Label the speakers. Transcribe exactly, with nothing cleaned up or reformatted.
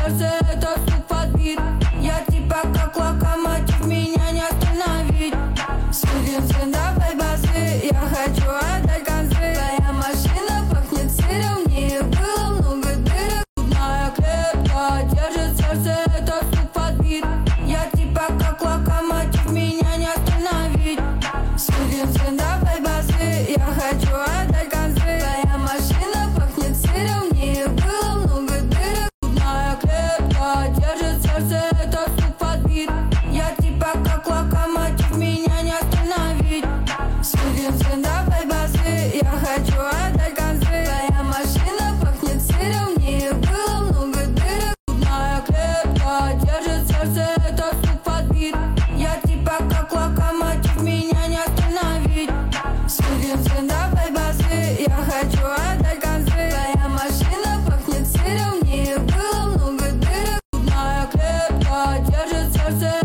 Speaker 1: сердце, это стук подбит. Я типа как локомотив, меня не остановить. Сукин сын, давай базы, я хочу отдать концы. Твоя машина пахнет сыром, в ней было много дырок. Моя клетка держит сердце, это стук подбит. Я типа как локомотив, меня не остановить. Сукин сын, давай базы, я хочу отдать концы. Твоя машина пахнет сыром, в ней было много дырок. Моя клетка держит сердце, это стук подбит. Я типа как локомотив, меня не остановить. Сукин сын, давай базы, я хочу отдать концы. Твоя машина пахнет сыром, в ней было много дырок. Моя клетка держит сердце, это стук подбит. Я типа как локомотив, меня не остановить. Сукин сын, давай базы, я хочу отдать концы. Твоя машина пахнет сыром, в ней было много дырок. Моя клетка держит сердце.